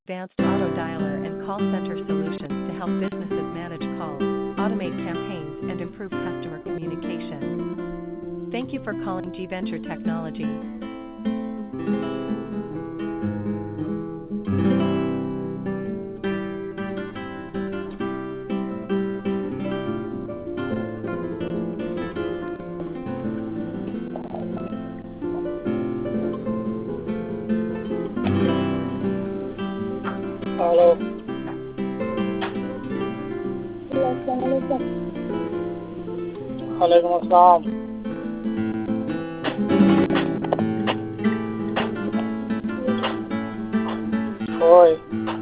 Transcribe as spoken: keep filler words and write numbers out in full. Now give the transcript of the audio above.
advanced auto dialer and call center solutions to help businesses manage calls, automate campaigns, and improve customer communication. Thank you for calling G Venture Technology. Hello. अस्सलामुअलैकुम। वालेकुम अस्सलाम। Foi.